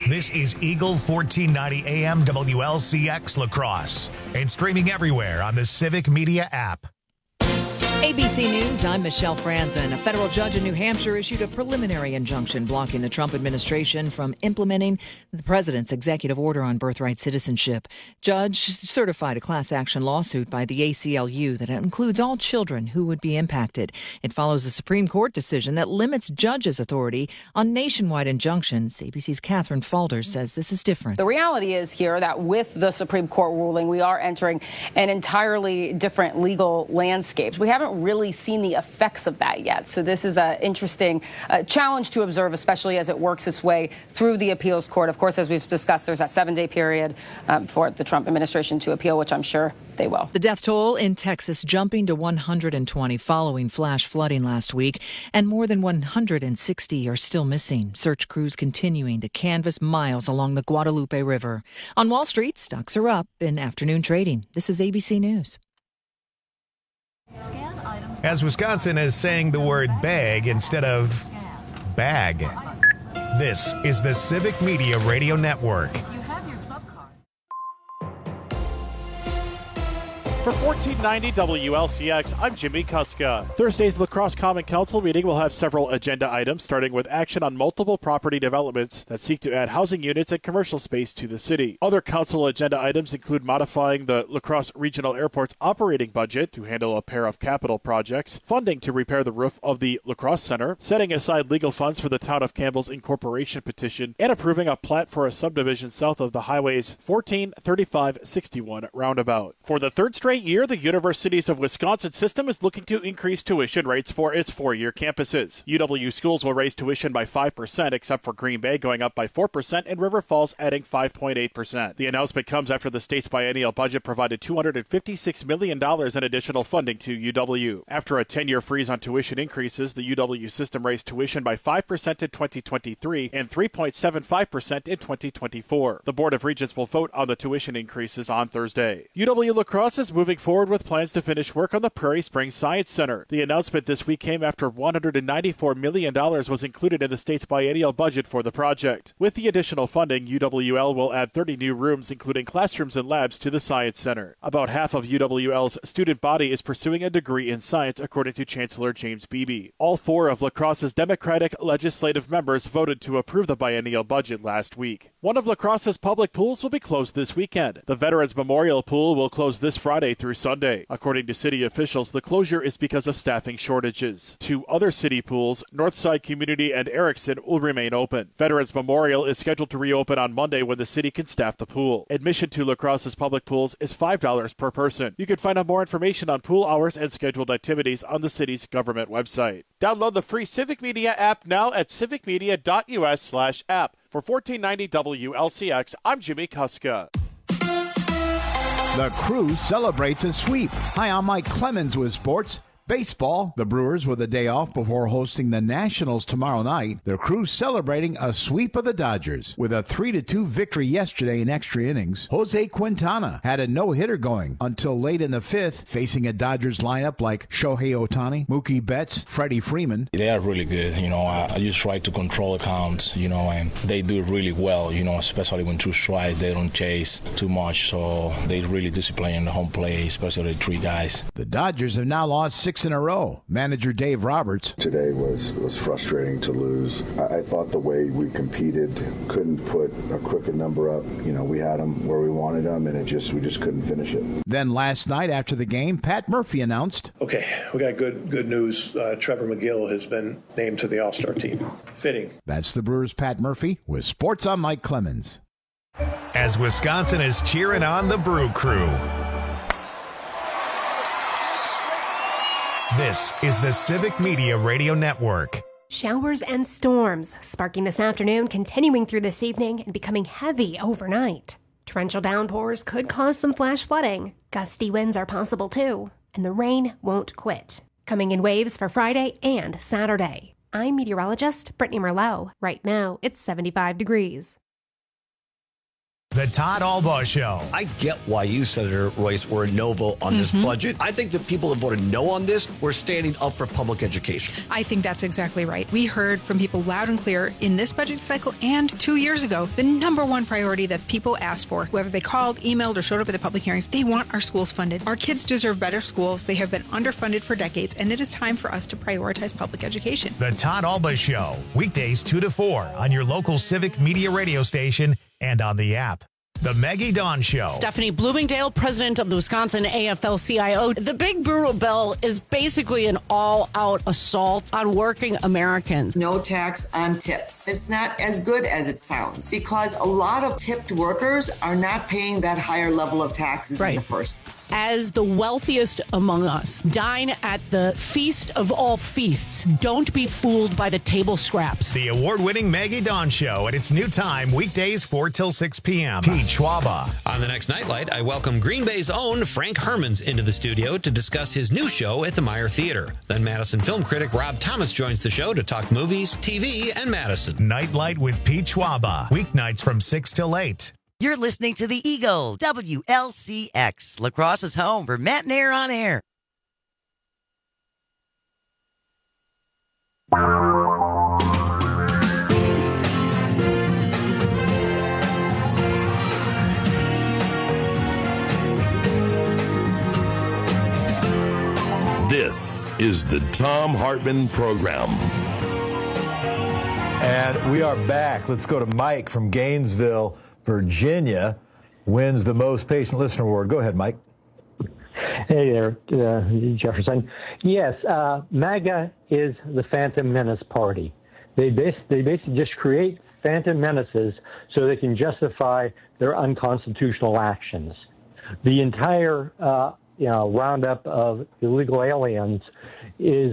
This is Eagle 1490 AM WLCX La Crosse and streaming everywhere on the Civic Media app. ABC News, I'm Michelle Franzen. A federal judge in New Hampshire issued a preliminary injunction blocking the Trump administration from implementing the president's executive order on birthright citizenship. Judge certified a class action lawsuit by the ACLU that includes all children who would be impacted. It follows a Supreme Court decision that limits judges' authority on nationwide injunctions. ABC's Catherine Falder says this is different. The reality is here that with the Supreme Court ruling, we are entering an entirely different legal landscape. We haven't really seen the effects of that yet. So this is an interesting challenge to observe, especially as it works its way through the appeals court. Of course, as we've discussed, there's that 7-day period for the Trump administration to appeal, which I'm sure they will. The death toll in Texas jumping to 120 following flash flooding last week, and more than 160 are still missing. Search crews continuing to canvass miles along the Guadalupe River. On Wall Street, stocks are up in afternoon trading. This is ABC News. As Wisconsin is saying the word bag instead of bag. This is the Civic Media Radio Network. For 1490 WLCX, I'm Jimmy Kuska. Thursday's La Crosse Common Council meeting will have several agenda items, starting with action on multiple property developments that seek to add housing units and commercial space to the city. Other council agenda items include modifying the La Crosse Regional Airport's operating budget to handle a pair of capital projects, funding to repair the roof of the La Crosse Center, setting aside legal funds for the Town of Campbell's incorporation petition, and approving a plat for a subdivision south of the highway's 143561 roundabout. For the third straight year, the Universities of Wisconsin system is looking to increase tuition rates for its four-year campuses. UW schools will raise tuition by 5%, except for Green Bay going up by 4% and River Falls adding 5.8%. The announcement comes after the state's biennial budget provided $256 million in additional funding to UW. After a 10-year freeze on tuition increases, the UW system raised tuition by 5% in 2023 and 3.75% in 2024. The Board of Regents will vote on the tuition increases on Thursday. UW La Crosse is moving forward with plans to finish work on the Prairie Springs Science Center. The announcement this week came after $194 million was included in the state's biennial budget for the project. With the additional funding, UWL will add 30 new rooms, including classrooms and labs, to the Science Center. About half of UWL's student body is pursuing a degree in science, according to Chancellor James Beebe. All four of La Crosse's Democratic legislative members voted to approve the biennial budget last week. One of La Crosse's public pools will be closed this weekend. The Veterans Memorial Pool will close this Friday through Sunday. According to city officials, the closure is because of staffing shortages. Two other city pools, Northside Community and Erickson, will remain open. Veterans Memorial is scheduled to reopen on Monday when the city can staff the pool. Admission to La Crosse's public pools is $5 per person. You can find out more information on pool hours and scheduled activities on the city's government website. Download the free Civic Media app now at civicmedia.us/app. For 1490 WLCX, I'm Jimmy Kuska. The Crew celebrates a sweep. Hi, I'm Mike Clemens with sports. Baseball, the Brewers with a day off before hosting the Nationals tomorrow night. The Crew celebrating a sweep of the Dodgers. With a 3-2 victory yesterday in extra innings, Jose Quintana had a no-hitter going until late in the fifth, facing a Dodgers lineup like Shohei Ohtani, Mookie Betts, Freddie Freeman. They are really good. I just try to control the counts, and they do it really well, especially when 2 strikes, they don't chase too much, so they really discipline the home play, especially the 3 guys. The Dodgers have now lost 6 in a row. Manager Dave Roberts. Today was frustrating to lose. I thought the way we competed, couldn't put a quicker number up. We had them where we wanted them, and we just couldn't finish it. Then last night after the game, Pat Murphy announced, "Okay, we got good news. Trevor McGill has been named to the All-Star team. Fitting." That's the Brewers' Pat Murphy with Sports. I'm Mike Clemens. As Wisconsin is cheering on the Brew Crew. This is the Civic Media Radio Network. Showers and storms sparking this afternoon, continuing through this evening, and becoming heavy overnight. Torrential downpours could cause some flash flooding. Gusty winds are possible too, and the rain won't quit. Coming in waves for Friday and Saturday. I'm meteorologist Brittany Merlot. Right now, it's 75 degrees. The Todd Albaugh Show. I get why you, Senator Royce, were a no vote on this budget. I think the people that voted no on this were standing up for public education. I think that's exactly right. We heard from people loud and clear in this budget cycle and 2 years ago, the number one priority that people asked for, whether they called, emailed, or showed up at the public hearings, they want our schools funded. Our kids deserve better schools. They have been underfunded for decades, and it is time for us to prioritize public education. The Todd Albaugh Show, weekdays 2 to 4 on your local Civic Media radio station and on the app. The Maggie Dawn Show. Stephanie Bloomingdale, president of the Wisconsin AFL-CIO. The big brutal bill is basically an all-out assault on working Americans. No tax on tips. It's not as good as it sounds because a lot of tipped workers are not paying that higher level of taxes in the first place. As the wealthiest among us, dine at the feast of all feasts. Don't be fooled by the table scraps. The award-winning Maggie Dawn Show at its new time, weekdays 4 till 6 p.m. Schwaba. On the next Nightlight, I welcome Green Bay's own Frank Hermans into the studio to discuss his new show at the Meyer Theater. Then Madison film critic Rob Thomas joins the show to talk movies, TV, and Madison. Nightlight with Pete Schwaba. Weeknights from 6 till 8. You're listening to the Eagle, WLCX, La Crosse's home for Matt and Air on Air. This is the Thom Hartmann Program. And we are back. Let's go to Mike from Gainesville, Virginia, wins the Most Patient Listener Award. Go ahead, Mike. Hey there, Jefferson. Yes, MAGA is the Phantom Menace Party. They basically just create phantom menaces so they can justify their unconstitutional actions. The entire roundup of illegal aliens is,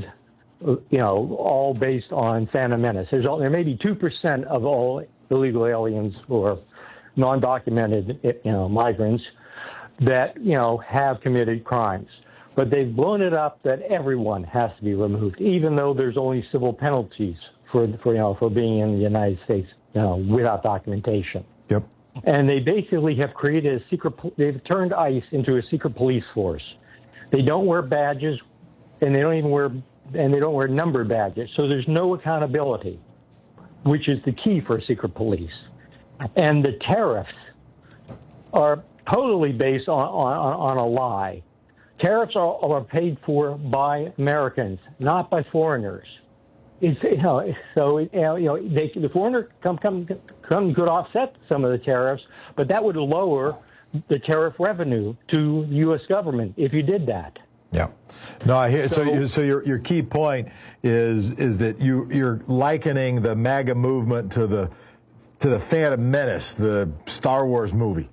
all based on phantom menace. There may be 2% of all illegal aliens or non-documented, migrants that, have committed crimes. But they've blown it up that everyone has to be removed, even though there's only civil penalties for being in the United States, without documentation. Yep. And they basically have created they've turned ICE into a secret police force. They don't wear badges, and they don't wear numbered badges. So there's no accountability, which is the key for secret police. And the tariffs are totally based on a lie. Tariffs are paid for by Americans, not by foreigners. The foreigner could offset some of the tariffs, but that would lower the tariff revenue to the U.S. government if you did that. Yeah. No, I hear. So your key point is that you're likening the MAGA movement to the Phantom Menace, the Star Wars movie.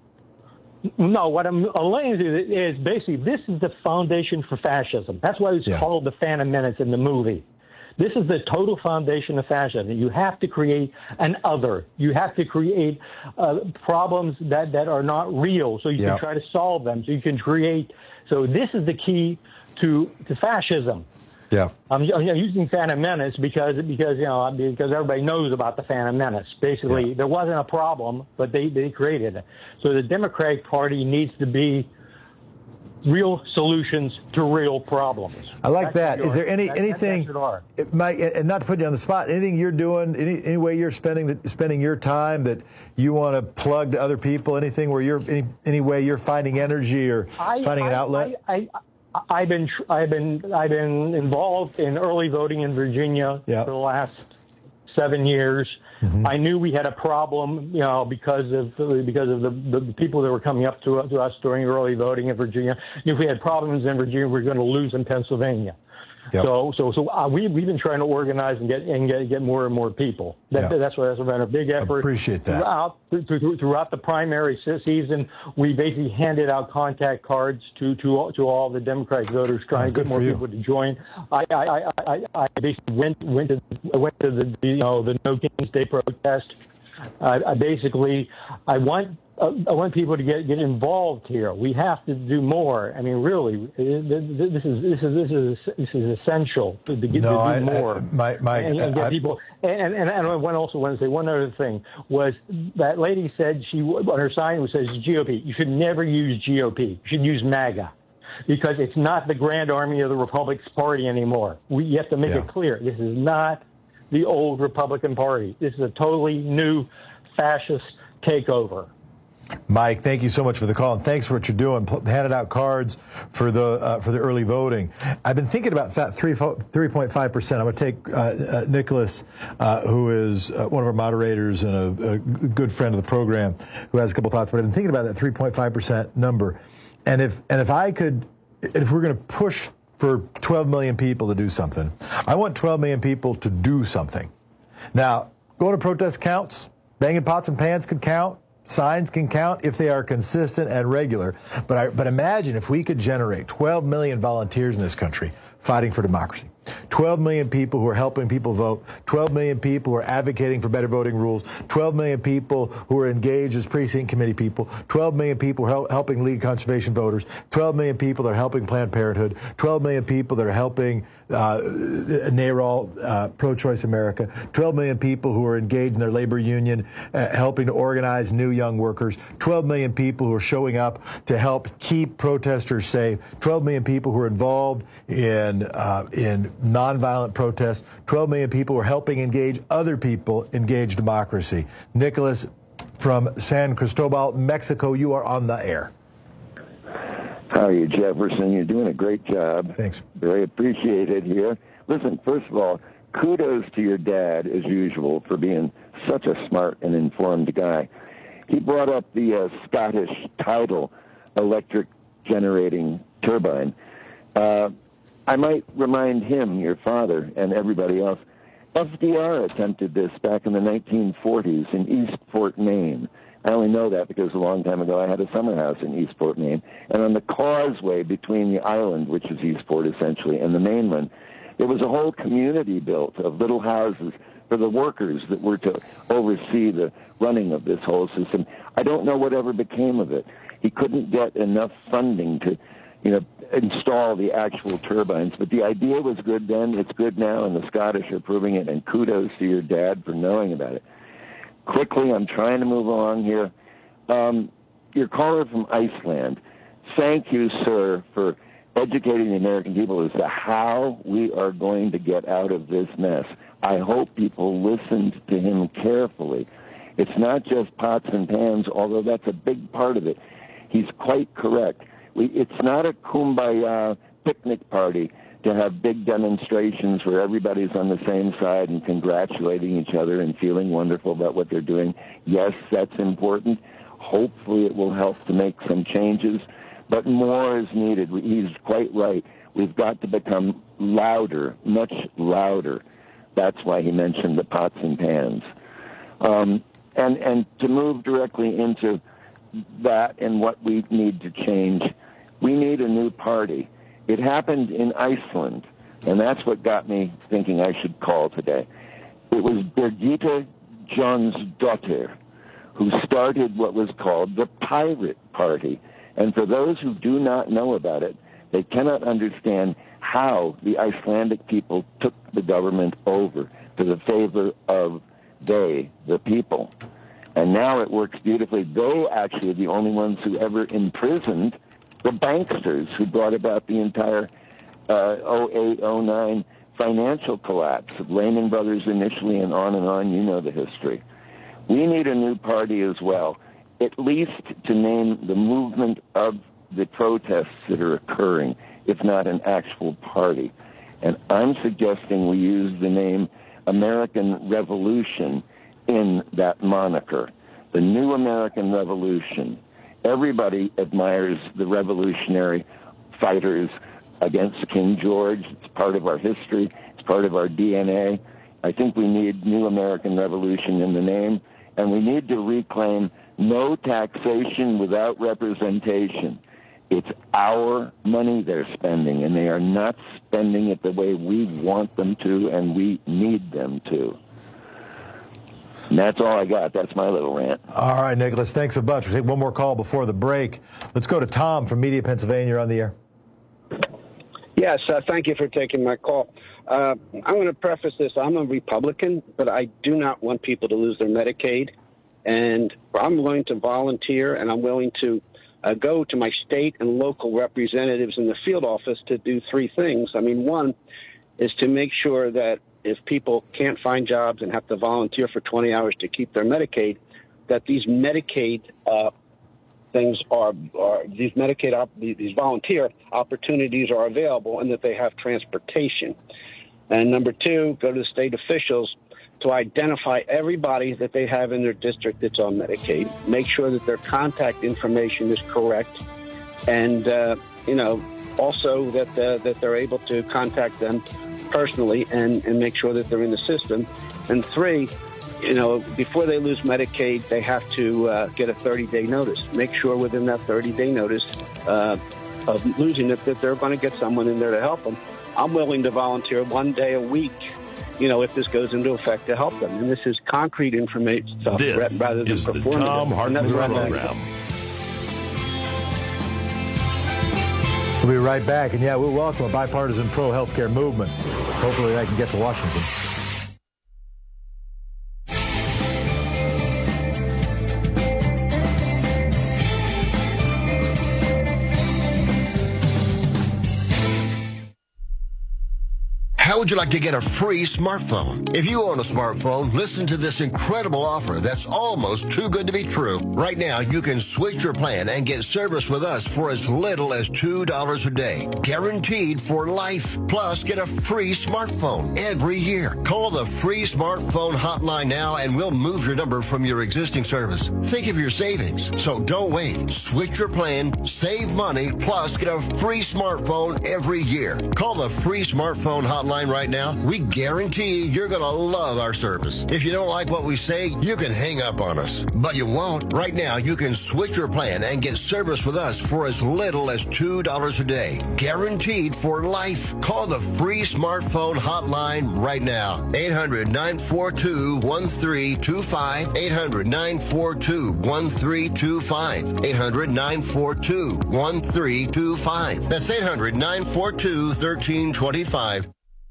No, what I'm allaying is basically this is the foundation for fascism. That's why it's called the Phantom Menace in the movie. This is the total foundation of fascism. You have to create an other. You have to create problems that are not real, so you can try to solve them. So you can create. So this is the key to fascism. Yeah. I'm using Phantom Menace because everybody knows about the Phantom Menace. Basically, there wasn't a problem, but they created it. So the Democratic Party needs to be real solutions to real problems. I like that. Is there anything, Mike, and not to put you on the spot, anything you're doing, any way you're spending your time that you want to plug to other people? Anything where any way you're finding energy or finding an outlet? I've been involved in early voting in Virginia for the last 7 years. Mm-hmm. I knew we had a problem, because of the people that were coming up to us during early voting in Virginia. If we had problems in Virginia, we were going to lose in Pennsylvania. Yep. So we've been trying to organize and get more and more people. That's been a big effort. Appreciate that. Throughout the primary season, we basically handed out contact cards to all the Democratic voters, trying to get more people to join. I basically went to the No Kings Day protest. I want I want people to get involved here. We have to do more. I mean, really, this is essential to do more. And get people. And I also want to say one other thing was that lady said on her sign says GOP. You should never use GOP. You should use MAGA. Because it's not the Grand Army of the Republic's Party anymore. You have to make it clear. This is not the old Republican Party. This is a totally new fascist takeover. Mike, thank you so much for the call, and thanks for what you're doing. Handed out cards for the early voting. I've been thinking about that 3.5%. I'm going to take Nicholas, who is one of our moderators and a good friend of the program, who has a couple thoughts. But I've been thinking about that 3.5% number, and if we're going to push for 12 million people to do something, I want 12 million people to do something. Now, going to protest counts. Banging pots and pans could count. Signs can count if they are consistent and regular. But imagine if we could generate 12 million volunteers in this country fighting for democracy. 12 million people who are helping people vote, 12 million people who are advocating for better voting rules, 12 million people who are engaged as precinct committee people, 12 million people who are helping lead conservation voters, 12 million people that are helping Planned Parenthood, 12 million people that are helping NARAL, Pro-Choice America, 12 million people who are engaged in their labor union, helping to organize new young workers, 12 million people who are showing up to help keep protesters safe, 12 million people who are involved in nonviolent protests, 12 million people who are helping engage other people engage democracy. Nicholas from San Cristobal, Mexico, you are on the air. How are you, Jefferson? You're doing a great job. Thanks. Very appreciated here. Listen, first of all, kudos to your dad, as usual, for being such a smart and informed guy. He brought up the Scottish tidal electric generating turbine. I might remind him, your father, and everybody else, FDR attempted this back in the 1940s in Eastport, Maine. I only know that because a long time ago I had a summer house in Eastport, Maine. And on the causeway between the island, which is Eastport essentially, and the mainland, there was a whole community built of little houses for the workers that were to oversee the running of this whole system. I don't know whatever became of it. He couldn't get enough funding to, install the actual turbines. But the idea was good then, it's good now, and the Scottish are proving it, and kudos to your dad for knowing about it. Quickly, I'm trying to move along here. Your caller from Iceland, thank you, sir, for educating the American people as to how we are going to get out of this mess. I hope people listened to him carefully. It's not just pots and pans, although that's a big part of it. He's quite correct. It's not a kumbaya picnic party to have big demonstrations where everybody's on the same side and congratulating each other and feeling wonderful about what they're doing. Yes, that's important. Hopefully it will help to make some changes, but more is needed. He's quite right. We've got to become louder, much louder. That's why he mentioned the pots and pans. And to move directly into that and what we need to change, we need a new party. It happened in Iceland, and that's what got me thinking I should call today. It was Birgitta Jonsdottir who started what was called the Pirate Party. And for those who do not know about it, they cannot understand how the Icelandic people took the government over to the favor of they, the people. And now it works beautifully. They actually are the only ones who ever imprisoned the banksters who brought about the entire 08-09 financial collapse of Lehman Brothers initially and on, you know the history. We need a new party as well, at least to name the movement of the protests that are occurring, if not an actual party. And I'm suggesting we use the name American Revolution in that moniker, the New American Revolution. Everybody admires the revolutionary fighters against King George. It's part of our history. It's part of our DNA. I think we need New American Revolution in the name, and we need to reclaim no taxation without representation. It's our money they're spending, and they are not spending it the way we want them to and we need them to. And that's all I got. That's my little rant. All right, Nicholas, thanks a bunch. We'll take one more call before the break. Let's go to Tom from Media, Pennsylvania. You're on the air. Yes, thank you for taking my call. I'm going to preface this. I'm a Republican, but I do not want people to lose their Medicaid. And I'm willing to volunteer, and I'm willing to go to my state and local representatives in the field office to do three things. I mean, one is to make sure that if people can't find jobs and have to volunteer for 20 hours to keep their Medicaid, that these Medicaid things these volunteer opportunities are available and that they have transportation. And number two, go to the state officials to identify everybody that they have in their district that's on Medicaid, make sure that their contact information is correct, and, also that they're able to contact them personally and make sure that they're in the system. And three, before they lose Medicaid, they have to get a 30-day notice. Make sure within that 30-day notice of losing it that they're going to get someone in there to help them. I'm willing to volunteer 1 day a week, if this goes into effect, to help them. And this is concrete information stuff rather than is the performative. Tom Hartman Program. We'll be right back. And yeah, we'll welcome a bipartisan pro-healthcare movement. Hopefully I can get to Washington. How would you like to get a free smartphone? If you own a smartphone, listen to this incredible offer that's almost too good to be true. Right now, you can switch your plan and get service with us for as little as $2 a day. Guaranteed for life. Plus, get a free smartphone every year. Call the free smartphone hotline now and we'll move your number from your existing service. Think of your savings. So don't wait. Switch your plan, save money, plus get a free smartphone every year. Call the free smartphone hotline right now. We guarantee you're going to love our service. If you don't like what we say, you can hang up on us. But you won't. Right now, you can switch your plan and get service with us for as little as $2 a day. Guaranteed for life. Call the free smartphone hotline right now. 800-942-1325. 800-942-1325. 800-942-1325. That's 800-942-1325.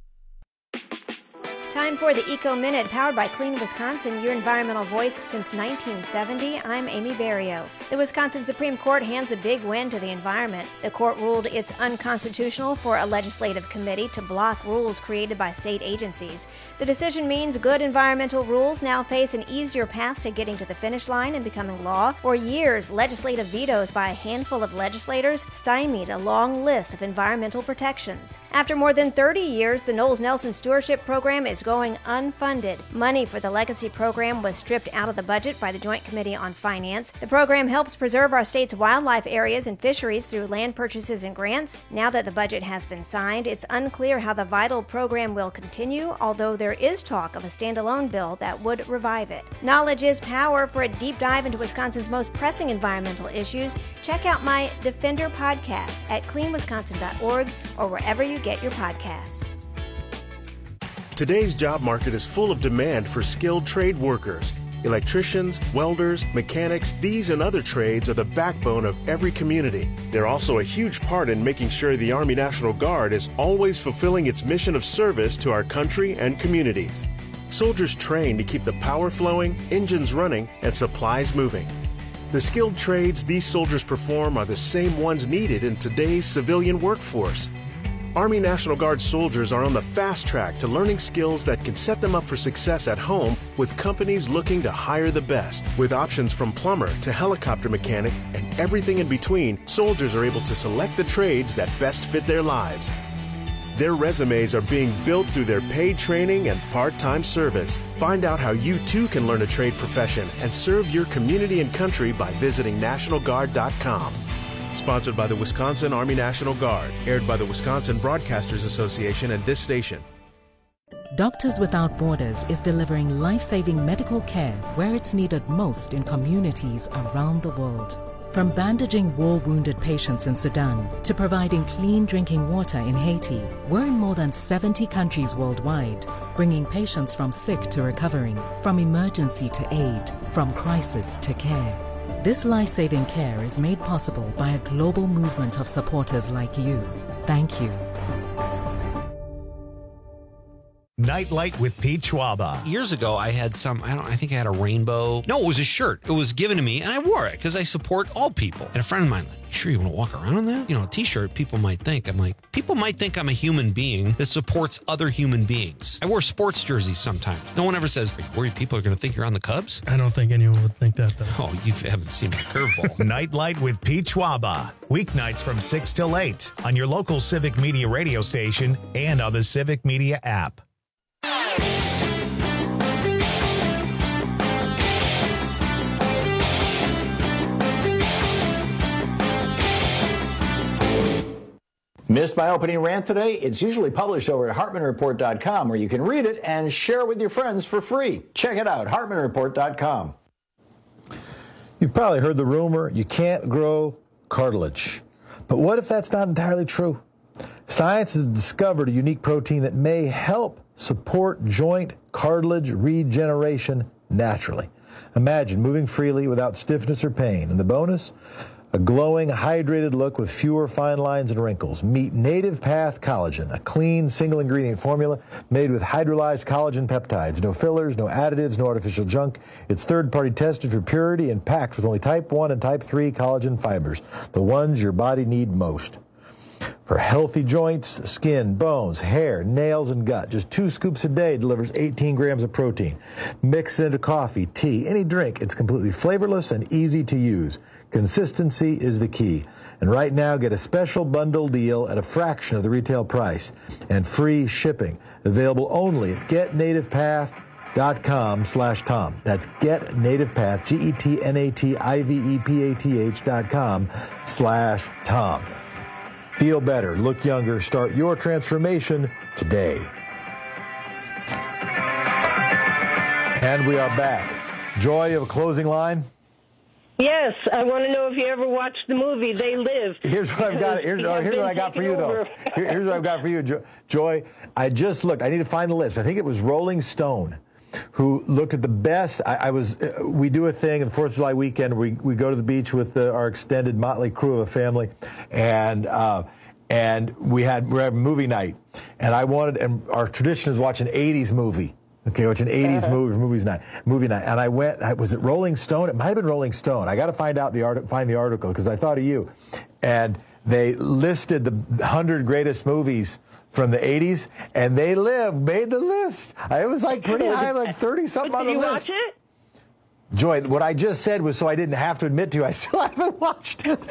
Time for the Eco Minute, powered by Clean Wisconsin, your environmental voice since 1970. I'm Amy Barrio. The Wisconsin Supreme Court hands a big win to the environment. The court ruled it's unconstitutional for a legislative committee to block rules created by state agencies. The decision means good environmental rules now face an easier path to getting to the finish line and becoming law. For years, legislative vetoes by a handful of legislators stymied a long list of environmental protections. After more than 30 years, the Knowles Nelson Stewardship Program is going unfunded. Money for the legacy program was stripped out of the budget by the Joint Committee on Finance. The program helps preserve our state's wildlife areas and fisheries through land purchases and grants. Now that the budget has been signed, it's unclear how the vital program will continue, although there is talk of a standalone bill that would revive it. Knowledge is power. For a deep dive into Wisconsin's most pressing environmental issues, check out my Defender podcast at cleanwisconsin.org or wherever you get your podcasts. Today's job market is full of demand for skilled trade workers. Electricians, welders, mechanics, these and other trades are the backbone of every community. They're also a huge part in making sure the Army National Guard is always fulfilling its mission of service to our country and communities. Soldiers train to keep the power flowing, engines running, and supplies moving. The skilled trades these soldiers perform are the same ones needed in today's civilian workforce. Army National Guard soldiers are on the fast track to learning skills that can set them up for success at home with companies looking to hire the best. With options from plumber to helicopter mechanic and everything in between, soldiers are able to select the trades that best fit their lives. Their resumes are being built through their paid training and part-time service. Find out how you too can learn a trade profession and serve your community and country by visiting NationalGuard.com. Sponsored by the Wisconsin Army National Guard. Aired by the Wisconsin Broadcasters Association and this station. Doctors Without Borders is delivering life-saving medical care where it's needed most in communities around the world. From bandaging war-wounded patients in Sudan to providing clean drinking water in Haiti, we're in more than 70 countries worldwide. bringing patients from sick to recovering, from emergency to aid, from crisis to care. This life-saving care is made possible by a global movement of supporters like you. Thank you. Nightlight with Pete Schwaba. Years ago, I had I think I had a rainbow. No, it was a shirt. It was given to me, and I wore it because I support all people. And a friend of mine, sure you want to walk around in that? You know, a t-shirt, people might think I'm a human being that supports other human beings. I wear sports jerseys sometimes. No one ever says, are you worried people are going to think you're on the Cubs? I don't think anyone would think that, though. Oh, you haven't seen the curveball. Nightlight with Pete Schwaba. Weeknights from 6 till 8 on your local Civic Media radio station and on the Civic Media app. Missed my opening rant today? It's usually published over at HartmanReport.com, where you can read it and share it with your friends for free. Check it out, HartmanReport.com. You've probably heard the rumor you can't grow cartilage. But what if that's not entirely true? Science has discovered a unique protein that may help support joint cartilage regeneration naturally. Imagine moving freely without stiffness or pain. And the bonus? A glowing, hydrated look with fewer fine lines and wrinkles. Meet Native Path Collagen, a clean, single-ingredient formula made with hydrolyzed collagen peptides. No fillers, no additives, no artificial junk. It's third-party tested for purity and packed with only type 1 and type 3 collagen fibers, the ones your body needs most. For healthy joints, skin, bones, hair, nails, and gut, just 2 scoops a day delivers 18 grams of protein. Mix it into coffee, tea, any drink. It's completely flavorless and easy to use. Consistency is the key. And right now, get a special bundle deal at a fraction of the retail price and free shipping. Available only at GetNativePath.com/Tom. That's GetNativePath, GetNativePath.com/Tom. Feel better, look younger, start your transformation today. And we are back. Joy, you have a closing line? Yes, I want to know if you ever watched the movie They Live. Here's what I've got. Here's what I got for you, though. Here's what I've got for you, Joy. I just looked. I need to find the list. I think it was Rolling Stone who looked at the best. We do a thing on 4th of July weekend. We go to the beach with our extended motley crew of a family, and we're having movie night. And our tradition is watching an 80s movie. Okay, watching 80s movie night. And I went, was it Rolling Stone? It might have been Rolling Stone. I got to find the article because I thought of you. And they listed the 100 greatest movies from the 80s, and They Live made the list. It was like pretty high, like 30-something on the list. Did you watch it? Joy, what I just said was so I didn't have to admit to you, I still haven't watched it.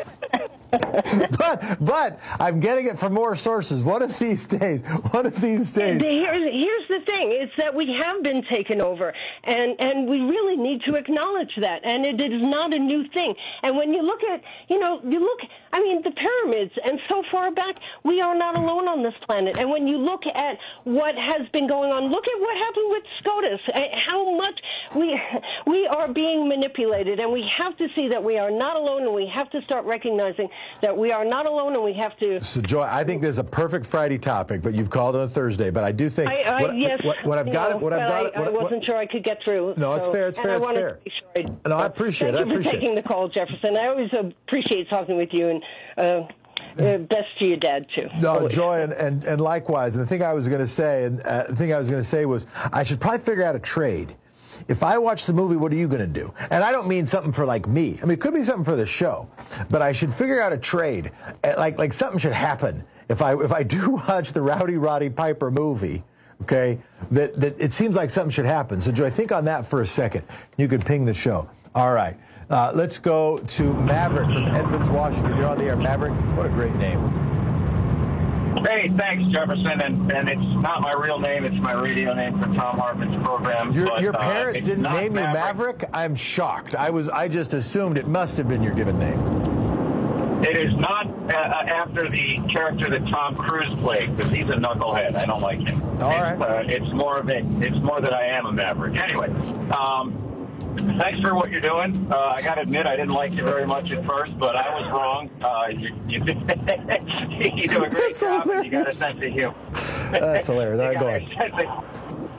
But I'm getting it from more sources. One of these days. Here's the thing. It's that we have been taken over, and we really need to acknowledge that. And it is not a new thing. And when you look at, the pyramids, and so far back, we are not alone on this planet. And when you look at what has been going on, look at what happened with SCOTUS, how much we are being manipulated. And we have to see that we are not alone, and we have to start recognizing that we are not alone, and we have to. So, Joy, I think there's a perfect Friday topic, but you've called on a Thursday. But I do think I wasn't sure I could get through. No, it's fair. It's fair. No, I appreciate it. Thank you for taking the call, Jefferson. I always appreciate talking with you, and best to your dad too. No, always. Joy, and likewise. And the thing I was going to say, was I should probably figure out a trade. If I watch the movie, what are you going to do? And I don't mean something for like me. I mean, it could be something for the show, but I should figure out a trade. Like something should happen if I do watch the Rowdy Roddy Piper movie. Okay, that it seems like something should happen. So, Joy, think on that for a second. You could ping the show. All right, let's go to Maverick from Edmonds, Washington. You're on the air, Maverick. What a great name. Hey, thanks, Jefferson. And it's not my real name; it's my radio name for Tom Hartman's program. Your parents didn't name you Maverick? I'm shocked. I just assumed it must have been your given name. It is not after the character that Tom Cruise played, because he's a knucklehead. I don't like him. All right. It's more that I am a Maverick. Anyway, thanks for what you're doing. I got to admit, I didn't like you very much at first, but I was wrong. You do a great job, and you got a sense of humor. That's hilarious. All right, go ahead.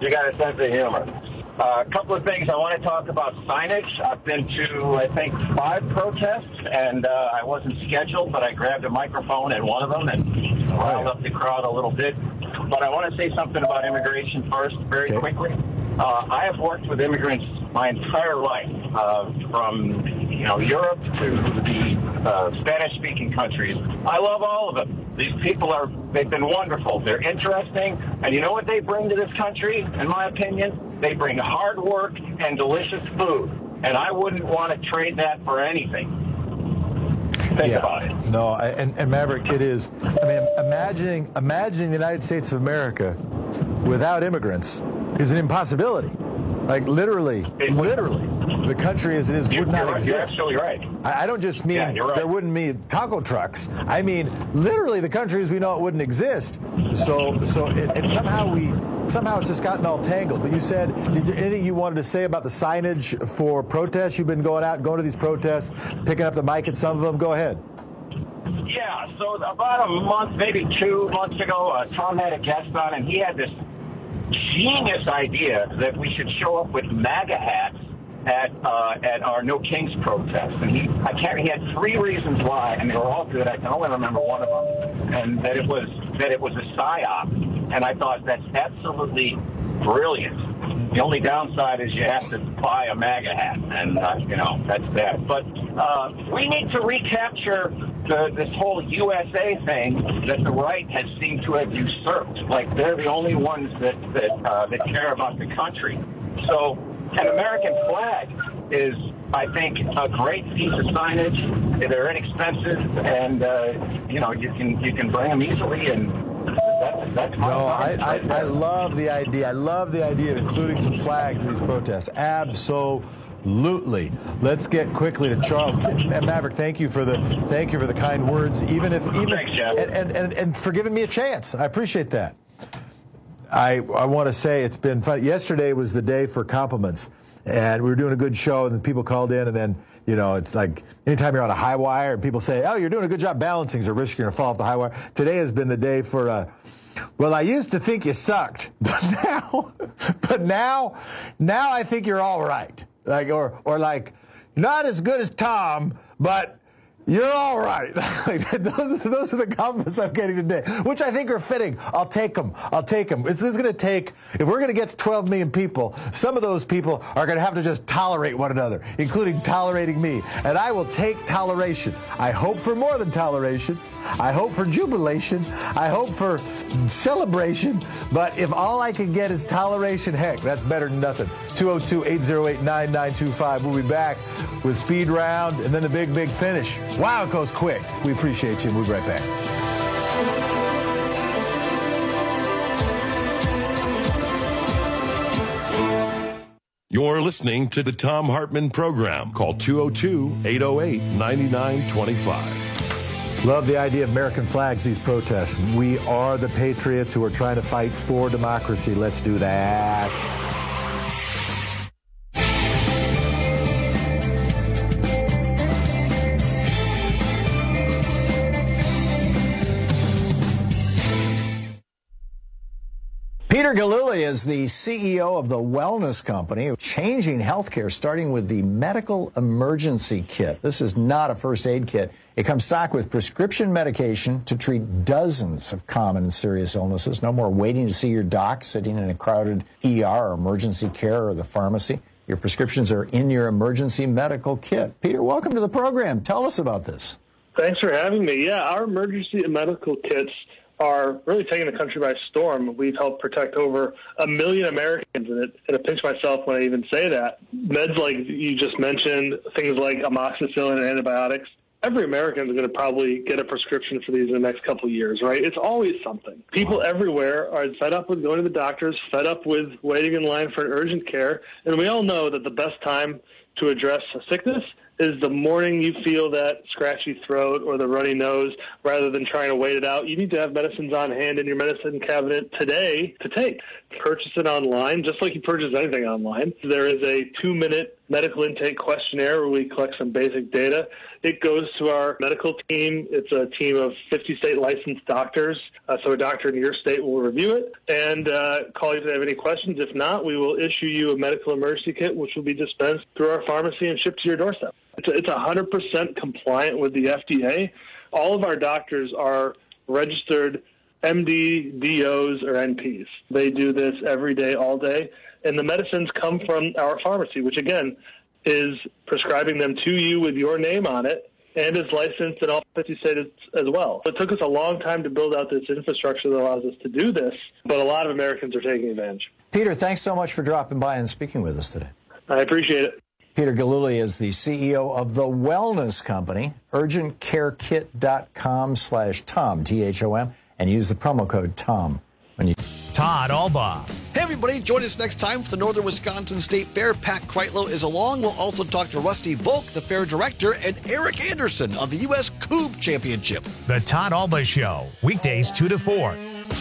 You got a sense of humor. A couple of things I want to talk about signage. I've been to, I think, 5 protests, and I wasn't scheduled, but I grabbed a microphone at one of them and riled up the crowd a little bit. But I want to say something about immigration first, very quickly. I have worked with immigrants my entire life, from Europe to the Spanish-speaking countries. I love all of them. These people they've been wonderful. They're interesting. And you know what they bring to this country, in my opinion? They bring hard work and delicious food. And I wouldn't want to trade that for anything. Think about it. No, and Maverick, it is. I mean, imagining the United States of America without immigrants is an impossibility. Like literally, the country as it is would not exist. You're absolutely right. I don't just mean there wouldn't be taco trucks. I mean, literally, the country as we know it wouldn't exist. So somehow it's just gotten all tangled. But you said, is there anything you wanted to say about the signage for protests? You've been going to these protests, picking up the mic at some of them. Go ahead. Yeah, so about a month, maybe 2 months ago, Tom had a guest on, and he had this genius idea that we should show up with MAGA hats at our No Kings protest. And he had 3 reasons why, and they were all good. I can only remember one of them, and that it was a psyop. And I thought that's absolutely brilliant. The only downside is you have to buy a MAGA hat, and that's that. But we need to recapture this whole USA thing that the right has seemed to have usurped. Like they're the only ones that care about the country. So an American flag is, I think, a great piece of signage. They're inexpensive, and you can bring them easily, and that's my I love the idea. I love the idea of including some flags in these protests. Absolutely. Let's get quickly to Charles and Maverick. Thank you for the kind words. Thanks, Jeff. And for giving me a chance. I appreciate that. I want to say it's been fun. Yesterday was the day for compliments, and we were doing a good show, and people called in, and then it's like anytime you're on a high wire and people say, "Oh, you're doing a good job balancing," or risk you're going to fall off the high wire. Today has been the day for. Well, I used to think you sucked, but now I think you're all right. Like or like not as good as Tom, but you're all right. Those are the compliments I'm getting today, which I think are fitting. I'll take them. This is going to take, if we're going to get to 12 million people, some of those people are going to have to just tolerate one another, including tolerating me. And I will take toleration. I hope for more than toleration. I hope for jubilation. I hope for celebration. But if all I can get is toleration, heck, that's better than nothing. 202-808-9925. We'll be back with Speed Round and then the big finish. Wow, it goes quick. We appreciate you. We'll be right back. You're listening to the Thom Hartmann Program. Call 202-808-9925. Love the idea of American flags, these protests. We are the patriots who are trying to fight for democracy. Let's do that. Peter Gillooly is the CEO of the Wellness Company, changing healthcare, starting with the medical emergency kit. This is not a first aid kit. It comes stocked with prescription medication to treat dozens of common and serious illnesses. No more waiting to see your doc, sitting in a crowded ER or emergency care or the pharmacy. Your prescriptions are in your emergency medical kit. Peter, welcome to the program. Tell us about this. Thanks for having me. Yeah, our emergency medical kits are really taking the country by storm. We've helped protect over 1 million Americans, and I pinch myself when I even say that. Meds like you just mentioned, things like amoxicillin and antibiotics, every American is going to probably get a prescription for these in the next couple of years, right? It's always something. People everywhere are fed up with going to the doctors, fed up with waiting in line for an urgent care, and we all know that the best time to address a sickness is the morning you feel that scratchy throat or the runny nose, rather than trying to wait it out. You need to have medicines on hand in your medicine cabinet today to take. Purchase it online, just like you purchase anything online. There is a 2-minute medical intake questionnaire where we collect some basic data. It goes to our medical team. It's a team of 50 state licensed doctors. So a doctor in your state will review it and call you if they have any questions. If not, we will issue you a medical emergency kit, which will be dispensed through our pharmacy and shipped to your doorstep. It's 100% compliant with the FDA. All of our doctors are registered MD, DOs, or NPs. They do this every day, all day. And the medicines come from our pharmacy, which, again, is prescribing them to you with your name on it and is licensed in all 50 states as well. So it took us a long time to build out this infrastructure that allows us to do this, but a lot of Americans are taking advantage. Peter, thanks so much for dropping by and speaking with us today. I appreciate it. Peter Gillooly is the CEO of The Wellness Company, urgentcarekit.com/Tom, T-H-O-M, and use the promo code TOM. Todd Albaugh. Hey, everybody, join us next time for the Northern Wisconsin State Fair. Pat Kreitlow is along. We'll also talk to Rusty Volk, the fair director, and Eric Anderson of the U.S. Coob Championship. The Todd Albaugh Show, weekdays 2 to 4.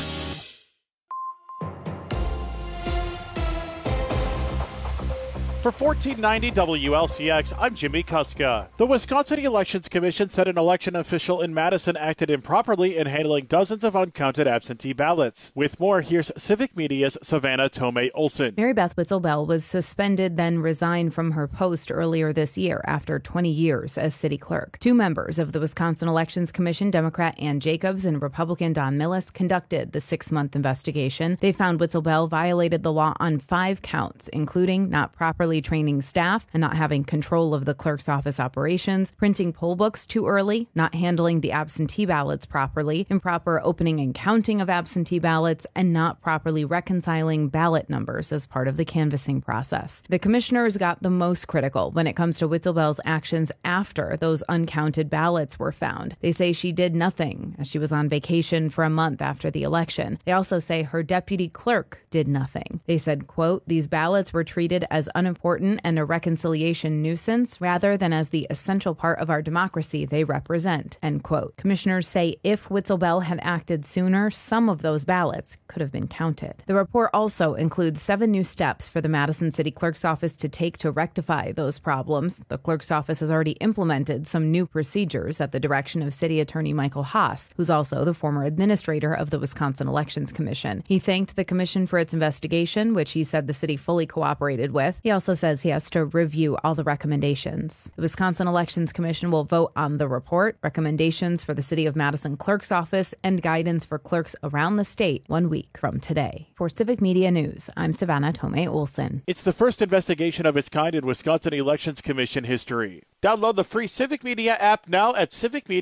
For 1490 WLCX, I'm Jimmy Kuska. The Wisconsin Elections Commission said an election official in Madison acted improperly in handling dozens of uncounted absentee ballots. With more, here's Civic Media's Savannah Tomei Olson. Mary Beth Witzelbell was suspended, then resigned from her post earlier this year after 20 years as city clerk. Two members of the Wisconsin Elections Commission, Democrat Ann Jacobs and Republican Don Millis, conducted the 6-month investigation. They found Witzelbell violated the law on 5 counts, including not properly training staff and not having control of the clerk's office operations, printing poll books too early, not handling the absentee ballots properly, improper opening and counting of absentee ballots, and not properly reconciling ballot numbers as part of the canvassing process. The commissioners got the most critical when it comes to Witzelbell's actions after those uncounted ballots were found. They say she did nothing as she was on vacation for a month after the election. They also say her deputy clerk did nothing. They said, quote, "These ballots were treated as unimportant and a reconciliation nuisance rather than as the essential part of our democracy they represent," end quote. Commissioners say if Witzelbell had acted sooner, some of those ballots could have been counted. The report also includes 7 new steps for the Madison City Clerk's Office to take to rectify those problems. The Clerk's Office has already implemented some new procedures at the direction of City Attorney Michael Haas, who's also the former administrator of the Wisconsin Elections Commission. He thanked the commission for its investigation, which he said the city fully cooperated with. He also says he has to review all the recommendations. The Wisconsin Elections Commission will vote on the report, recommendations for the City of Madison Clerk's Office, and guidance for clerks around the state 1 week from today. For Civic Media News, I'm Savannah Tomei Olson. It's the first investigation of its kind in Wisconsin Elections Commission history. Download the free Civic Media app now at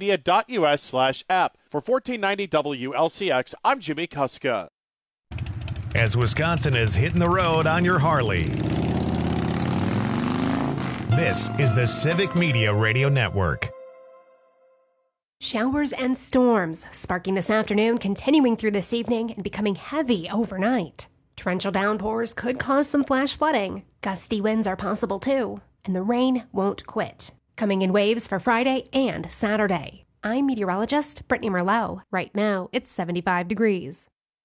civicmedia.us/app. For 1490 WLCX, I'm Jimmy Kuska. As Wisconsin is hitting the road on your Harley, this is the Civic Media Radio Network. Showers and storms sparking this afternoon, continuing through this evening, and becoming heavy overnight. Torrential downpours could cause some flash flooding. Gusty winds are possible too, and the rain won't quit. Coming in waves for Friday and Saturday. I'm meteorologist Brittany Merlot. Right now, it's 75 degrees.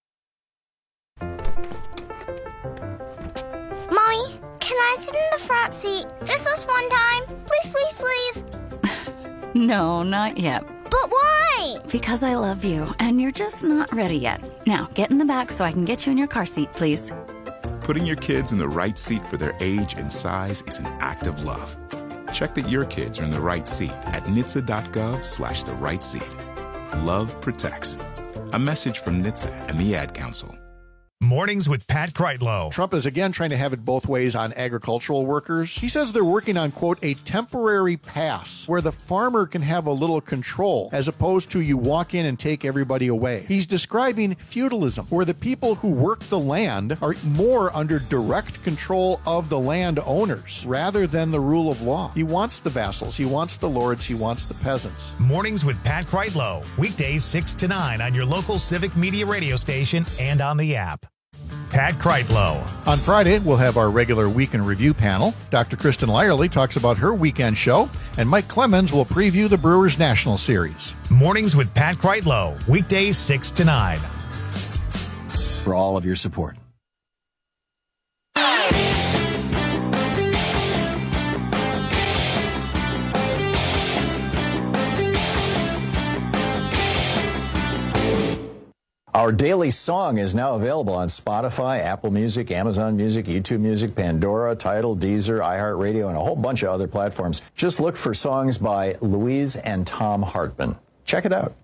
Mommy, can I sit in the front seat just this one time? Please, please, please. No, not yet. But why? Because I love you, and you're just not ready yet. Now, get in the back so I can get you in your car seat, please. Putting your kids in the right seat for their age and size is an act of love. Check that your kids are in the right seat at NHTSA.gov/the right seat. Love protects. A message from NHTSA and the Ad Council. Mornings with Pat Kreitlow. Trump is again trying to have it both ways on agricultural workers. He says they're working on, quote, a temporary pass where the farmer can have a little control as opposed to you walk in and take everybody away. He's describing feudalism, where the people who work the land are more under direct control of the land owners rather than the rule of law. He wants the vassals, he wants the lords, he wants the peasants. Mornings with Pat Kreitlow. Weekdays 6 to 9 on your local Civic Media radio station and on the app. Pat Kreitlow. On Friday, we'll have our regular Week in Review panel. Dr. Kristen Lyerly talks about her weekend show, and Mike Clemens will preview the Brewers National Series. Mornings with Pat Kreitlow. Weekdays 6 to 9. For all of your support. Our daily song is now available on Spotify, Apple Music, Amazon Music, YouTube Music, Pandora, Tidal, Deezer, iHeartRadio, and a whole bunch of other platforms. Just look for songs by Louise and Tom Hartman. Check it out.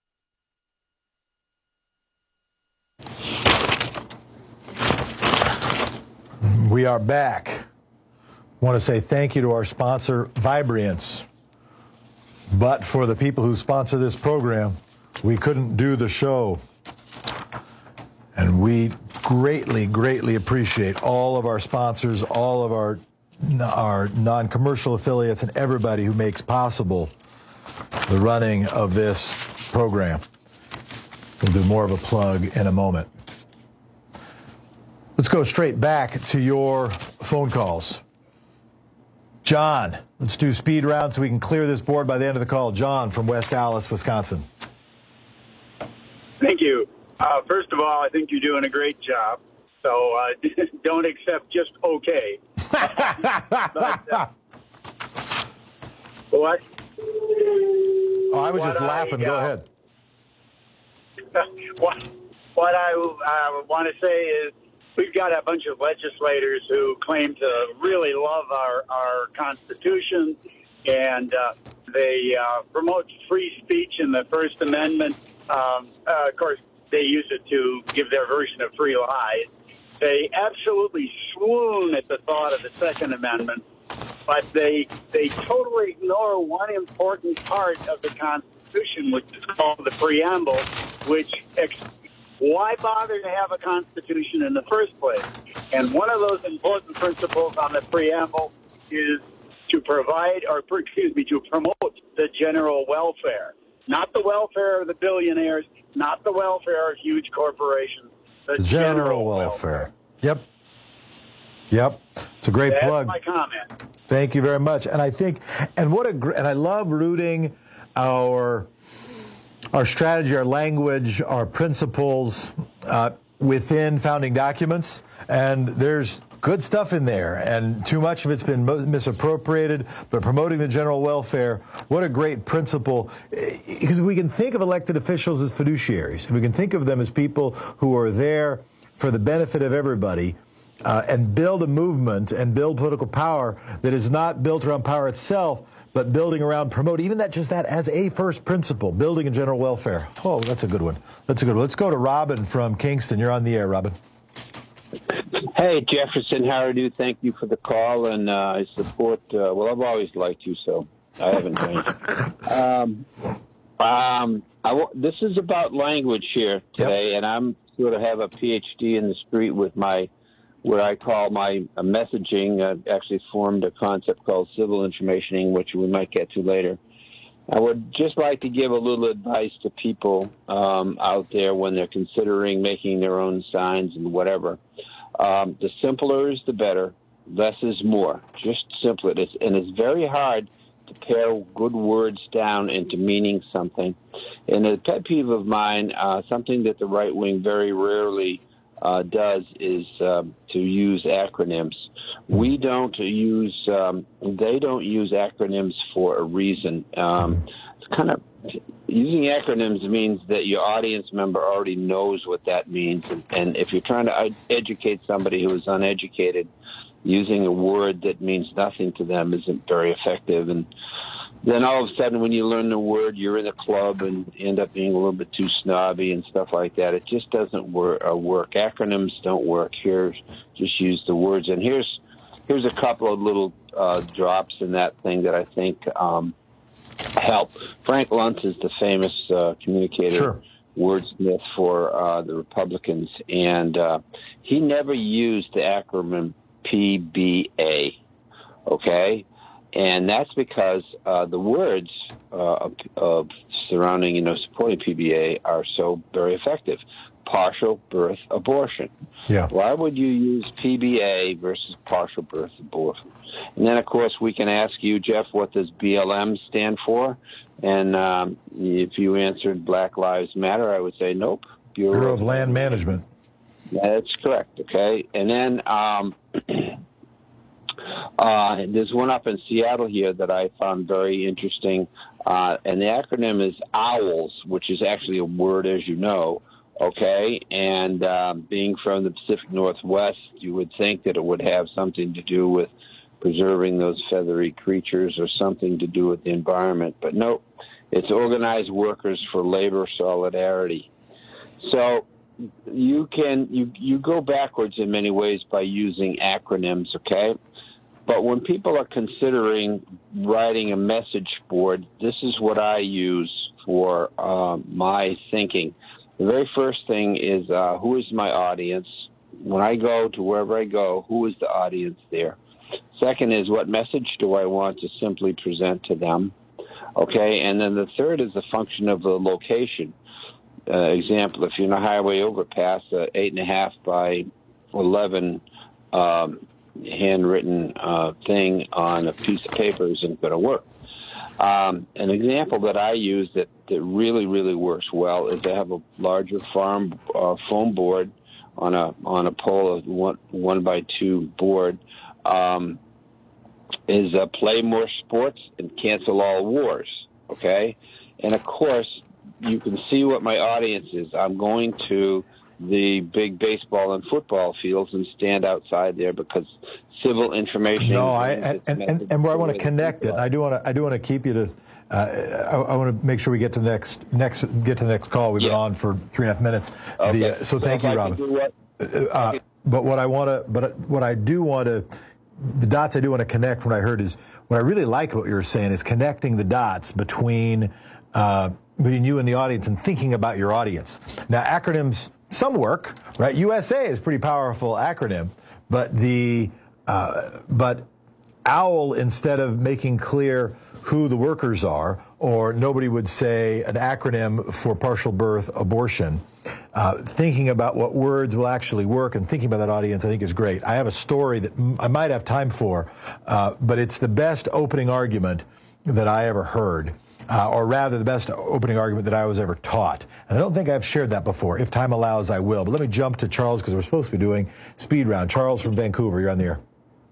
We are back. I want to say thank you to our sponsor, Vibriance. But for the people who sponsor this program, we couldn't do the show. And we greatly, greatly appreciate all of our sponsors, all of our non-commercial affiliates, and everybody who makes possible the running of this program. We'll do more of a plug in a moment. Let's go straight back to your phone calls. John, let's do speed round so we can clear this board by the end of the call. John from West Allis, Wisconsin. Thank you. First of all, I think you're doing a great job. So don't accept just okay. But, what? Oh, I was just laughing. Go ahead. What I want to say is we've got a bunch of legislators who claim to really love our Constitution, and they promote free speech in the First Amendment. Of course, they use it to give their version of free lies. They absolutely swoon at the thought of the Second Amendment, but they totally ignore one important part of the Constitution, which is called the preamble, which why bother to have a Constitution in the first place? And one of those important principles on the preamble is to provide, or to promote the general welfare. Not the welfare of the billionaires, not the welfare of huge corporations. The general welfare. Yep. It's a great plug. That's my comment. Thank you very much. And I think, and I love rooting our strategy, our language, our principles within founding documents. And there's good stuff in there, and too much of it's been misappropriated. But promoting the general welfare, what a great principle. Because we can think of elected officials as fiduciaries. We can think of them as people who are there for the benefit of everybody, and build a movement and build political power that is not built around power itself, but building around promote even that as a first principle, building a general welfare. Oh, that's a good one. Let's go to Robin from Kingston. You're on the air, Robin. Hey, Jefferson, how are you? Thank you for the call, and I support, I've always liked you, so I haven't changed. This is about language here today, and I'm sort of have a PhD in the street with what I call my messaging. I've actually formed a concept called civil informationing, which we might get to later. I would just like to give a little advice to people out there when they're considering making their own signs and whatever. The simpler is the better. Less is more. Just simpler. And it's very hard to pare good words down into meaning something. And a pet peeve of mine, something that the right wing very rarely does, is to use acronyms. We don't use, they don't use acronyms for a reason. It's kind of, using acronyms means that your audience member already knows what that means. And if you're trying to educate somebody who is uneducated, using a word that means nothing to them isn't very effective. And then all of a sudden, when you learn the word, you're in a club and end up being a little bit too snobby and stuff like that. It just doesn't work. Acronyms don't work. Here, just use the words. And here's a couple of little drops in that thing that I think help. Frank Luntz is the famous communicator, wordsmith for the Republicans, and he never used the acronym PBA. Okay. And that's because the words of surrounding, supporting PBA are so very effective. Partial birth abortion. Yeah. Why would you use PBA versus partial birth abortion? And then, of course, we can ask you, Jeff, what does BLM stand for? And if you answered Black Lives Matter, I would say nope. Bureau of Land Management. That's correct. Okay. And then there's one up in Seattle here that I found very interesting, and the acronym is OWLS, which is actually a word, as you know, okay? And being from the Pacific Northwest, you would think that it would have something to do with preserving those feathery creatures or something to do with the environment. But no, it's Organized Workers for Labor Solidarity. So you go backwards in many ways by using acronyms, okay? But when people are considering writing a message board, this is what I use for my thinking. The very first thing is who is my audience? When I go to wherever I go, who is the audience there? Second is, what message do I want to simply present to them? Okay, and then the third is the function of the location. Example, if you're in a highway overpass, 8.5 by 11 handwritten thing on a piece of paper isn't going to work. An example that I use that really, really works well is I have a larger foam board on a pole of 1 by 2 board. Is play more sports and cancel all wars, okay? And, of course, you can see what my audience is. I'm going to the big baseball and football fields and stand outside there because civil information. No, and where I want to connect it, I do want to keep you to. I want to make sure we get to the next call. We've been on for 3.5 minutes. Okay. So thank you, Robin. But what I do want to. The dots I do want to connect from what I heard is what I really like what you were saying is connecting the dots between you and the audience and thinking about your audience. Now, acronyms, some work, right? USA is a pretty powerful acronym, but but OWL, instead of making clear who the workers are, or nobody would say an acronym for partial birth abortion, thinking about what words will actually work and thinking about that audience, I think is great. I have a story that I might have time for, but it's the best opening argument that I ever heard, or rather the best opening argument that I was ever taught. And I don't think I've shared that before. If time allows, I will. But let me jump to Charles because we're supposed to be doing speed round. Charles from Vancouver, you're on the air.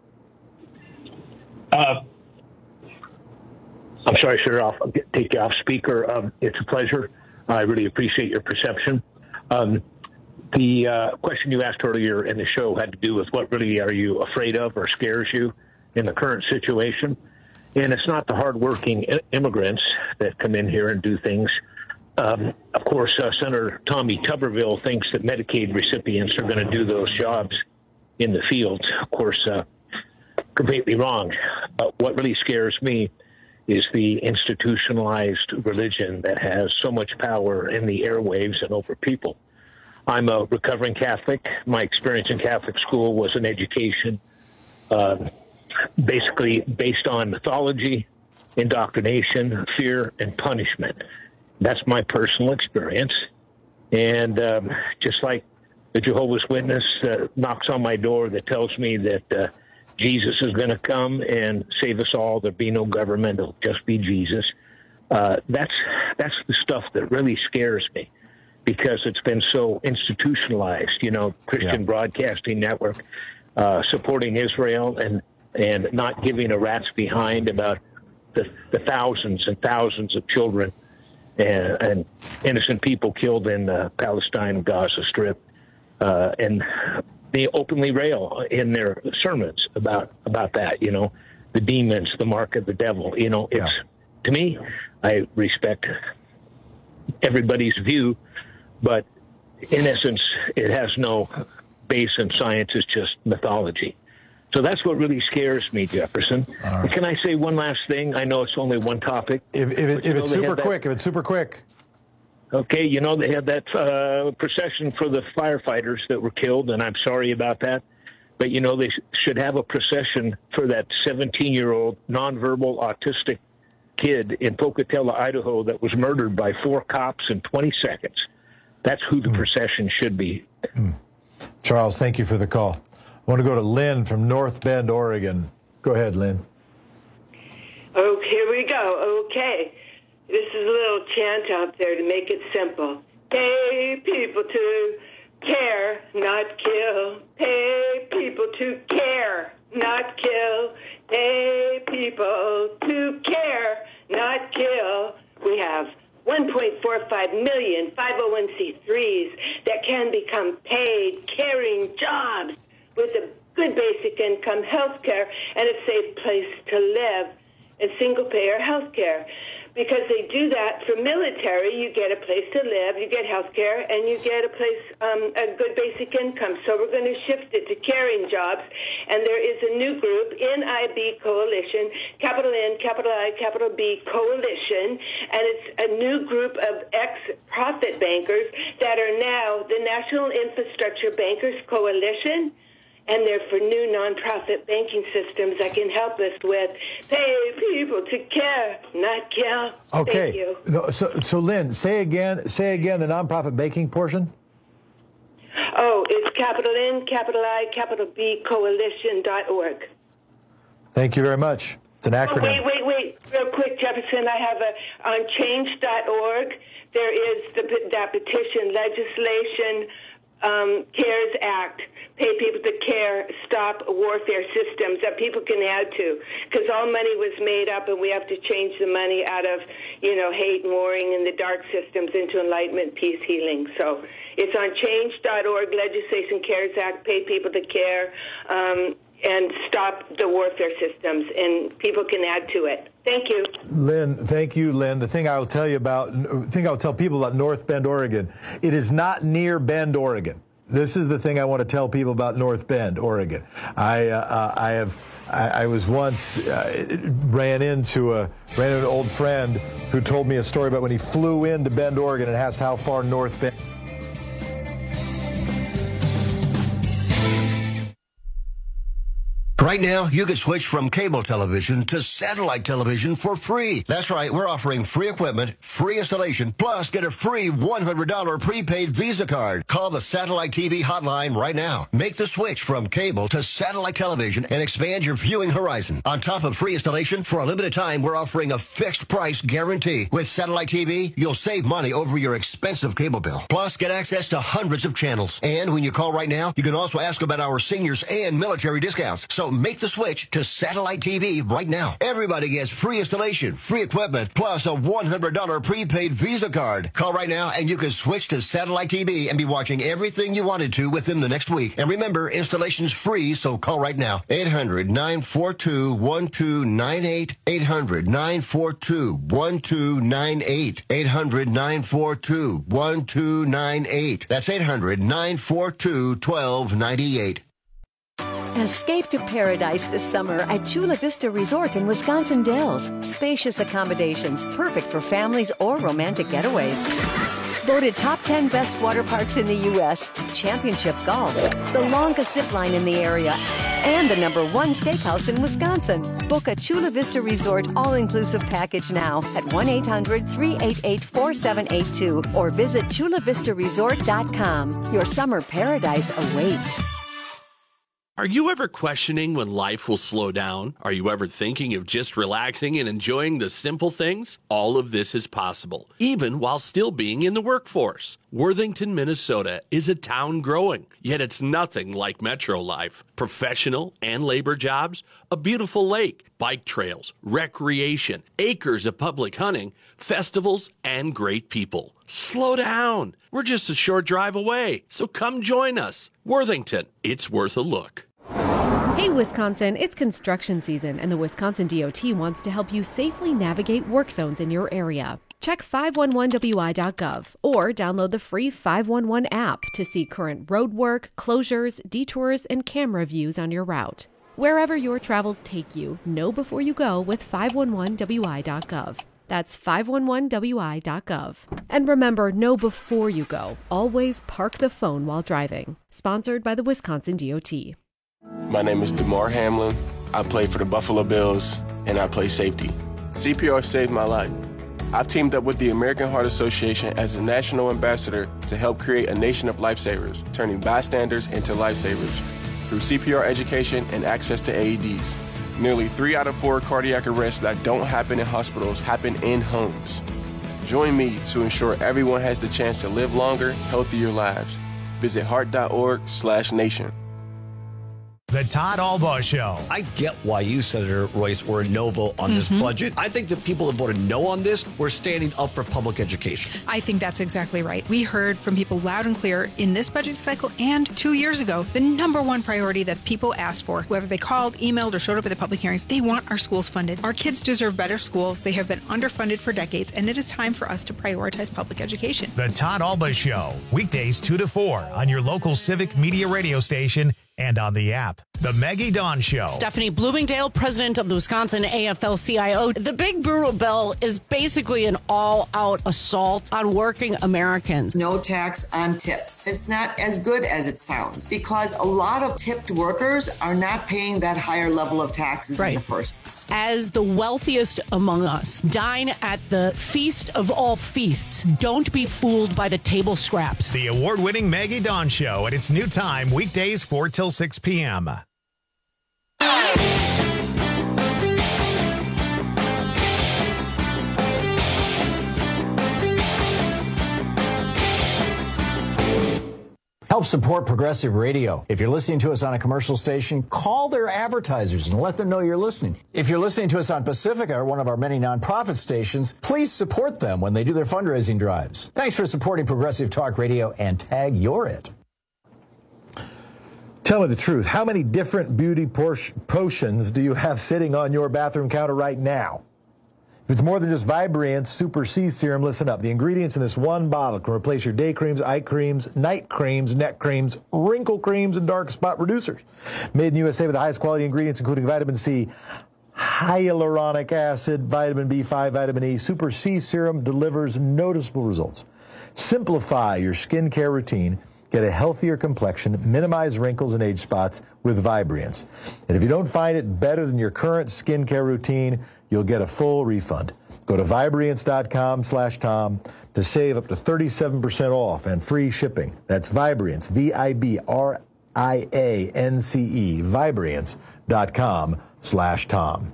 I'm sorry, sir. I'll take you off speaker. It's a pleasure. I really appreciate your perception. The question you asked earlier in the show had to do with what really are you afraid of or scares you in the current situation. And it's not the hardworking immigrants that come in here and do things. Of course, Senator Tommy Tuberville thinks that Medicaid recipients are going to do those jobs in the fields. Of course, completely wrong. But what really scares me is the institutionalized religion that has so much power in the airwaves and over people. I'm a recovering Catholic. My experience in Catholic school was an education basically based on mythology, indoctrination, fear, and punishment. That's my personal experience. And just like the Jehovah's Witness knocks on my door that tells me that Jesus is going to come and save us all. There'll be no government. It'll just be Jesus. That's the stuff that really scares me because it's been so institutionalized. You know, Christian Broadcasting Network supporting Israel and not giving a rat's behind about the thousands and thousands of children and innocent people killed in Palestine and Gaza Strip. And they openly rail in their sermons about that, you know, the demons, the mark of the devil. You know, it's to me, I respect everybody's view, but in essence, it has no base in science. It's just mythology. So that's what really scares me, Jefferson. Right. Can I say one last thing? I know it's only one topic. If it's super quick. Okay, you know, they had that procession for the firefighters that were killed, and I'm sorry about that. But, you know, they should have a procession for that 17-year-old nonverbal autistic kid in Pocatello, Idaho, that was murdered by 4 cops in 20 seconds. That's who the procession should be. Charles, thank you for the call. I want to go to Lynn from North Bend, Oregon. Go ahead, Lynn. Oh, here we go. Okay. This is a little chant out there to make it simple. Pay people to care, not kill. Pay people to care, not kill. Pay people to care, not kill. We have 1.45 million 501c3s can become paid, caring jobs with a good basic income, health care, and a safe place to live, and single-payer health care. Because they do that for military, you get a place to live, you get health care, and you get a place, a good basic income. So we're going to shift it to caring jobs. And there is a new group, NIB Coalition, capital N, capital I, capital B Coalition, and it's a new group of ex-profit bankers that are now the National Infrastructure Bankers Coalition. And they're for new nonprofit banking systems that can help us with pay people to care, not kill. Okay. Thank you. No, so Lynn, say again the nonprofit banking portion. Oh, it's capital N, capital I, capital B, coalition.org. Thank you very much. It's an acronym. Oh, wait. Real quick, Jefferson, I have on change.org, there is that petition, legislation, CARES Act, pay people to care, stop warfare systems that people can add to. Because all money was made up, and we have to change the money out of, hate and warring and the dark systems into enlightenment, peace, healing. So it's on change.org, legislation, CARES Act, pay people to care, and stop the warfare systems, and people can add to it. Thank you. Lynn, thank you, Lynn. The thing I'll tell people about North Bend, Oregon, it is not near Bend, Oregon. This is the thing I want to tell people about North Bend, Oregon. I was once ran into an old friend who told me a story about when he flew into Bend, Oregon, and asked how far North Bend. Right now, you can switch from cable television to satellite television for free. That's right, we're offering free equipment, free installation, plus get a free $100 prepaid Visa card. Call the Satellite TV hotline right now. Make the switch from cable to satellite television and expand your viewing horizon. On top of free installation, for a limited time, we're offering a fixed price guarantee. With Satellite TV, you'll save money over your expensive cable bill. Plus, get access to hundreds of channels. And when you call right now, you can also ask about our seniors and military discounts. So make the switch to Satellite TV right now. Everybody gets free installation, free equipment, plus a $100 prepaid Visa card. Call right now and you can switch to Satellite TV and be watching everything you wanted to within the next week. And remember, installation's free, so call right now. 800-942-1298. 800-942-1298. 800-942-1298. That's 800-942-1298. Escape to paradise this summer at Chula Vista Resort in Wisconsin Dells. Spacious accommodations, perfect for families or romantic getaways. Voted top 10 best water parks in the U.S., championship golf, the longest zip line in the area, and the #1 steakhouse in Wisconsin. Book a Chula Vista Resort all-inclusive package now at 1-800-388-4782 or visit chulavistaresort.com. Your summer paradise awaits. Are you ever questioning when life will slow down? Are you ever thinking of just relaxing and enjoying the simple things? All of this is possible, even while still being in the workforce. Worthington, Minnesota is a town growing, yet it's nothing like metro life. Professional and labor jobs, a beautiful lake, bike trails, recreation, acres of public hunting, festivals, and great people. Slow down. We're just a short drive away, so come join us. Worthington, it's worth a look. Hey Wisconsin, it's construction season and the Wisconsin DOT wants to help you safely navigate work zones in your area. Check 511wi.gov or download the free 511 app to see current road work, closures, detours, and camera views on your route. Wherever your travels take you, know before you go with 511wi.gov. That's 511wi.gov. And remember, know before you go. Always park the phone while driving. Sponsored by the Wisconsin DOT. My name is DeMar Hamlin. I play for the Buffalo Bills, and I play safety. CPR saved my life. I've teamed up with the American Heart Association as a national ambassador to help create a nation of lifesavers, turning bystanders into lifesavers through CPR education and access to AEDs. Nearly 3 out of 4 cardiac arrests that don't happen in hospitals happen in homes. Join me to ensure everyone has the chance to live longer, healthier lives. Visit heart.org/nation. The Todd Albaugh Show. I get why you, Senator Royce, were a no vote on this budget. I think the people that voted no on this were standing up for public education. I think that's exactly right. We heard from people loud and clear in this budget cycle and 2 years ago, the number one priority that people asked for, whether they called, emailed, or showed up at the public hearings, they want our schools funded. Our kids deserve better schools. They have been underfunded for decades, and it is time for us to prioritize public education. The Todd Albaugh Show, weekdays 2 to 4 on your local Civic Media radio station and on the app. The Maggie Dawn Show. Stephanie Bloomingdale, president of the Wisconsin AFL-CIO. The Big Brutal Bill is basically an all-out assault on working Americans. No tax on tips. It's not as good as it sounds because a lot of tipped workers are not paying that higher level of taxes in the first place. As the wealthiest among us, dine at the feast of all feasts. Don't be fooled by the table scraps. The award-winning Maggie Dawn Show at its new time, weekdays 4 till 6 p.m. Help support Progressive Radio. If you're listening to us on a commercial station, call their advertisers and let them know you're listening. If you're listening to us on Pacifica, or one of our many nonprofit stations, please support them when they do their fundraising drives. Thanks for supporting Progressive Talk Radio and tag You're It. Tell me the truth. How many different beauty potions do you have sitting on your bathroom counter right now? If it's more than just Vibrance Super C Serum, listen up. The ingredients in this one bottle can replace your day creams, eye creams, night creams, neck creams, wrinkle creams, and dark spot reducers. Made in USA with the highest quality ingredients, including vitamin C, hyaluronic acid, vitamin B5, vitamin E. Super C Serum delivers noticeable results. Simplify your skincare routine. Get a healthier complexion, minimize wrinkles and age spots with Vibrance. And if you don't find it better than your current skincare routine, you'll get a full refund. Go to Vibrance.com/Tom to save up to 37% off and free shipping. That's Vibrance, Vibrance, Vibrance.com/Tom.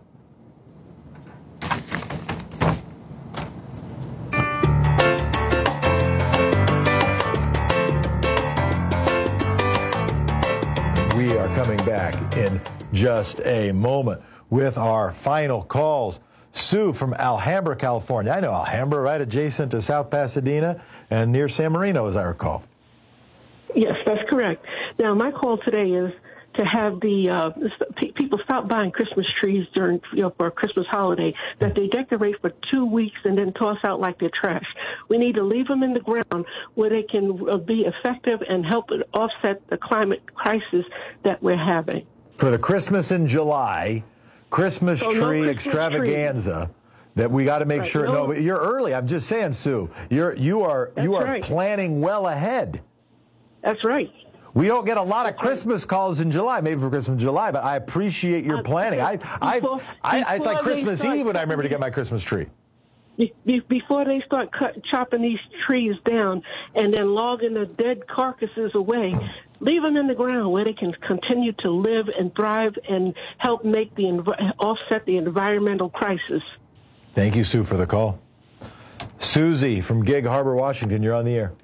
We are coming back in just a moment with our final calls. Sue from Alhambra, California. I know Alhambra, right adjacent to South Pasadena and near San Marino, as I recall. Yes, that's correct. Now, my call today is to have the people stop buying Christmas trees during, for a Christmas holiday, that they decorate for 2 weeks and then toss out like they're trash. We need to leave them in the ground where they can be effective and help offset the climate crisis that we're having. For the Christmas in July, Christmas tree extravaganza, that we got to make sure. No, but you're early. I'm just saying, Sue. You are planning well ahead. That's right. We don't get a lot of Christmas calls in July, maybe for Christmas in July, but I appreciate your planning. I like Christmas Eve when I remember to get my Christmas tree. Before they start chopping these trees down and then logging the dead carcasses away, leave them in the ground where they can continue to live and thrive and help make offset the environmental crisis. Thank you, Sue, for the call. Susie from Gig Harbor, Washington, you're on the air.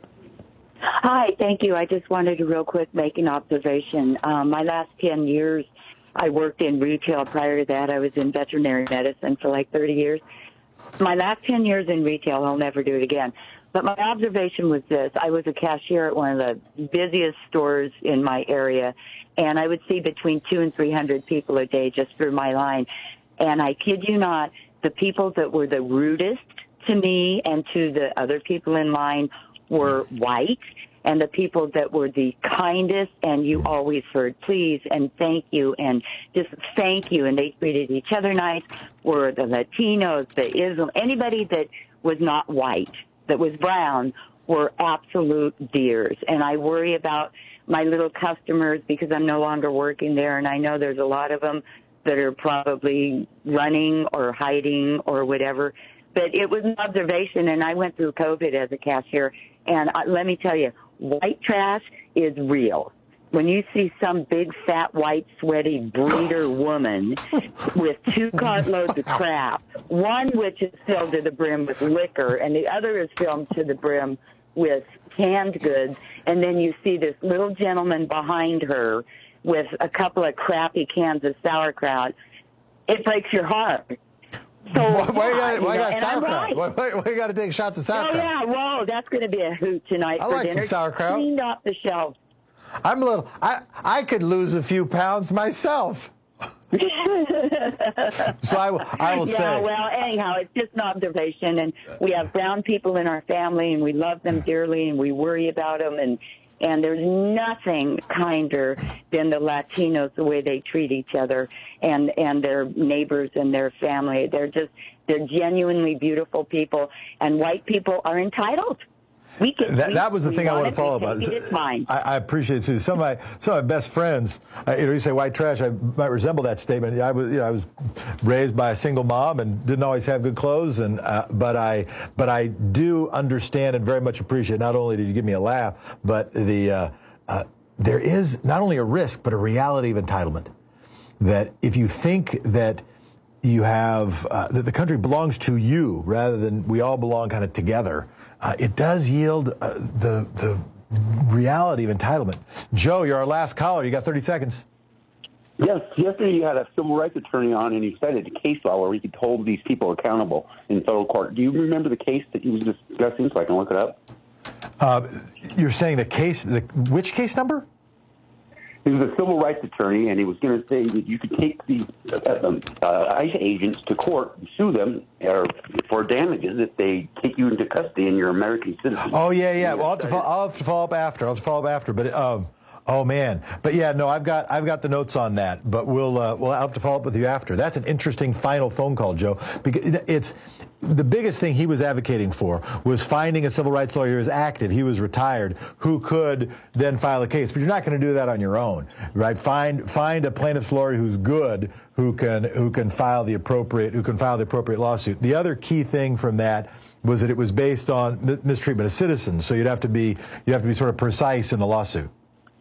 Hi, thank you. I just wanted to real quick make an observation. My last 10 years, I worked in retail. Prior to that, I was in veterinary medicine for like 30 years. My last 10 years in retail, I'll never do it again. But my observation was this. I was a cashier at one of the busiest stores in my area, and I would see between 200 and 300 people a day just through my line. And I kid you not, the people that were the rudest to me and to the other people in line were white, and the people that were the kindest, and you always heard please and thank you and just thank you, and they treated each other nice, were the Latinos, the Islam, anybody that was not white, that was brown, were absolute dears. And I worry about my little customers because I'm no longer working there, and I know there's a lot of them that are probably running or hiding or whatever. But it was an observation, and I went through COVID as a cashier, and let me tell you, white trash is real. When you see some big, fat, white, sweaty breeder woman with 2 cartloads of crap, one which is filled to the brim with liquor, and the other is filled to the brim with canned goods, and then you see this little gentleman behind her with a couple of crappy cans of sauerkraut, it breaks your heart. So why you got and I'm sauerkraut? right. Why you got to take shots of sauerkraut? Oh yeah, whoa, that's going to be a hoot tonight I for like dinner. some sauerkraut. Cleaned off the shelf. I'm a little. I could lose a few pounds myself. So I will say. Yeah, well, anyhow, it's just an observation, and we have brown people in our family, and we love them dearly, and we worry about them, and there's nothing kinder than the Latinos, the way they treat each other and their neighbors and their family. They're genuinely beautiful people, and white people are entitled. That was the thing I want to follow up on. It's mine. I appreciate it, Sue. Some of my best friends, you say white trash. I might resemble that statement. I was raised by a single mom and didn't always have good clothes, and but I do understand and very much appreciate. Not only did you give me a laugh, but there is not only a risk but a reality of entitlement. That if you think that you have that the country belongs to you rather than we all belong kind of together. It does yield the reality of entitlement. Joe, you're our last caller. You got 30 seconds. Yes, yesterday you had a civil rights attorney on, and he cited a case law where he could hold these people accountable in federal court. Do you remember the case that he was discussing so I can look it up? You're saying the case, which case number? He was a civil rights attorney, and he was going to say that you could take these ICE agents to court and sue them for damages if they take you into custody and you're American citizen. Oh, yeah. Well, I'll have to follow up after. But oh man. But yeah, no, I've got the notes on that. But we'll have to follow up with you after. That's an interesting final phone call, Joe. Because it's the biggest thing he was advocating for was finding a civil rights lawyer who was active, he was retired, who could then file a case. But you're not going to do that on your own, right? Find a plaintiff's lawyer who's good, who can file the appropriate lawsuit. The other key thing from that was that it was based on mistreatment of citizens. So you have to be sort of precise in the lawsuit.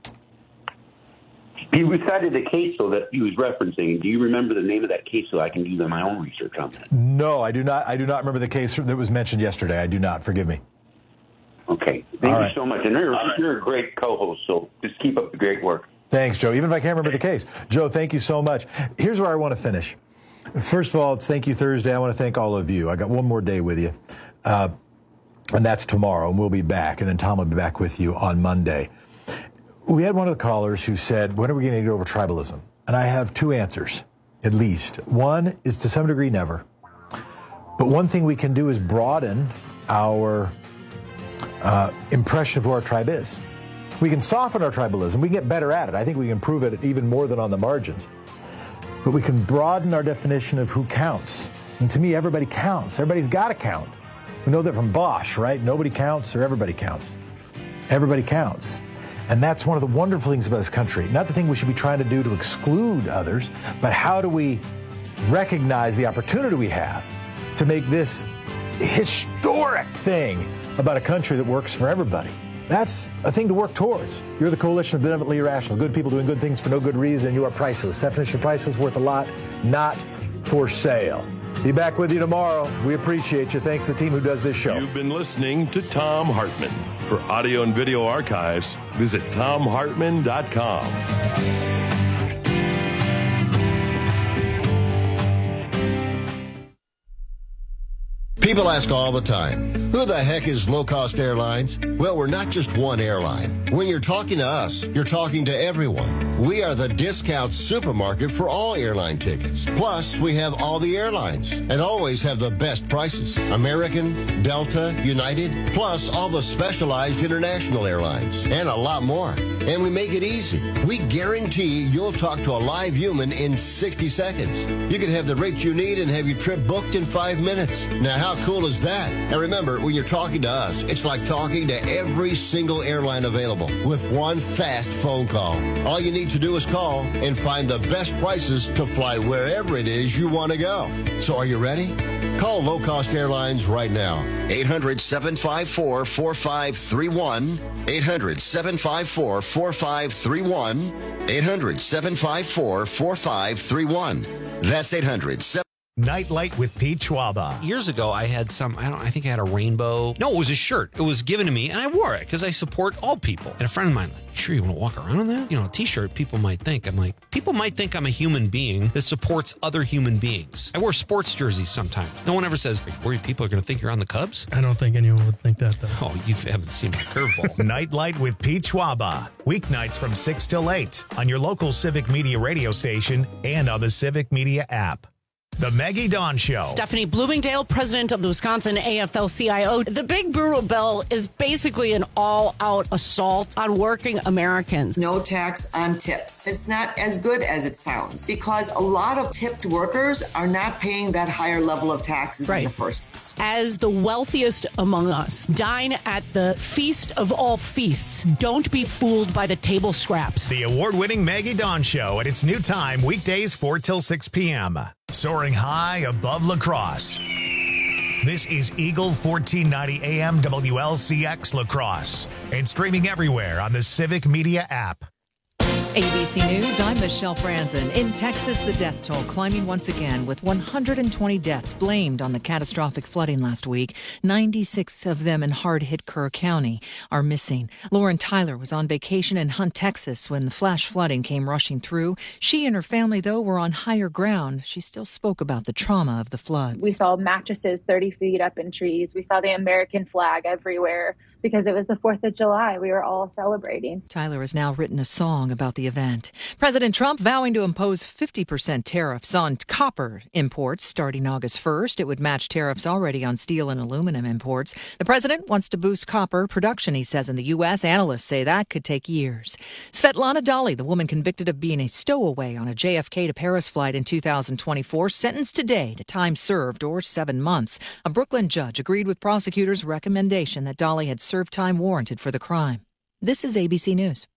He recited a case, though, that he was referencing. Do you remember the name of that case so I can do my own research on that? No, I do not. I do not remember the case that was mentioned yesterday. I do not. Forgive me. Okay. Thank you so much. And you're a great co-host, so just keep up the great work. Thanks, Joe. Even if I can't remember the case. Joe, thank you so much. Here's where I want to finish. First of all, it's Thank You Thursday. I want to thank all of you. I got one more day with you, and that's tomorrow, and we'll be back. And then Tom will be back with you on Monday. We had one of the callers who said, when are we going to get over tribalism? And I have two answers, at least. One is to some degree, never. But one thing we can do is broaden our impression of who our tribe is. We can soften our tribalism. We can get better at it. I think we can improve it even more than on the margins. But we can broaden our definition of who counts. And to me, everybody counts. Everybody's got to count. We know that from Bosch, right? Nobody counts or everybody counts. Everybody counts. And that's one of the wonderful things about this country. Not the thing we should be trying to do to exclude others, but how do we recognize the opportunity we have to make this historic thing about a country that works for everybody? That's a thing to work towards. You're the coalition of benevolently irrational, good people doing good things for no good reason. You are priceless. Definition of priceless, worth a lot, not for sale. Be back with you tomorrow. We appreciate you. Thanks to the team who does this show. You've been listening to Thom Hartmann. For audio and video archives, visit ThomHartmann.com. People ask all the time, who the heck is Low Cost Airlines? Well, we're not just one airline. When you're talking to us, you're talking to everyone. We are the discount supermarket for all airline tickets. Plus, we have all the airlines and always have the best prices. American, Delta, United, plus all the specialized international airlines and a lot more. And we make it easy. We guarantee you'll talk to a live human in 60 seconds. You can have the rates you need and have your trip booked in 5 minutes. Now, how cool is that? And remember, when you're talking to us, it's like talking to every single airline available with one fast phone call. All you need to do is call and find the best prices to fly wherever it is you want to go. So are you ready? Call Low Cost Airlines right now. 800-754-4531. 800-754-4531. 800-754-4531. That's 800-754-4531. Nightlight with Pete Schwaba. Years ago, I had I think I had a rainbow. No, it was a shirt. It was given to me, and I wore it because I support all people. And a friend of mine, sure you want to walk around in that? You know, a t-shirt, people might think. People might think I'm a human being that supports other human beings. I wear sports jerseys sometimes. No one ever says, worried people are going to think you're on the Cubs? I don't think anyone would think that, though. Oh, you haven't seen my curveball. Nightlight with Pete Schwaba. Weeknights from 6 till 8 on your local Civic Media radio station and on the Civic Media app. The Maggie Dawn Show. Stephanie Bloomingdale, president of the Wisconsin AFL-CIO. The Big Burro Bill is basically an all-out assault on working Americans. No tax on tips. It's not as good as it sounds because a lot of tipped workers are not paying that higher level of taxes in the first place. As the wealthiest among us, dine at the feast of all feasts. Don't be fooled by the table scraps. The award-winning Maggie Dawn Show at its new time, weekdays 4 till 6 p.m. Soaring high above La Crosse. This is Eagle 1490 AM WLCX La Crosse and streaming everywhere on the Civic Media app. ABC News, I'm Michelle Franzen. In Texas, the death toll climbing once again with 120 deaths blamed on the catastrophic flooding last week. 96 of them in hard-hit Kerr County are missing. Lauren Tyler was on vacation in Hunt, Texas when the flash flooding came rushing through. She and her family, though, were on higher ground. She still spoke about the trauma of the floods. We saw mattresses 30 feet up in trees. We saw the American flag everywhere because it was the 4th of July. We were all celebrating. Tyler has now written a song about the event. President Trump vowing to impose 50% tariffs on copper imports starting August 1st. It would match tariffs already on steel and aluminum imports. The president wants to boost copper production, he says, in the U.S. Analysts say that could take years. Svetlana Dali, the woman convicted of being a stowaway on a JFK to Paris flight in 2024, sentenced today to time served or 7 months. A Brooklyn judge agreed with prosecutors' recommendation that Dali had served time warranted for the crime. This is ABC News.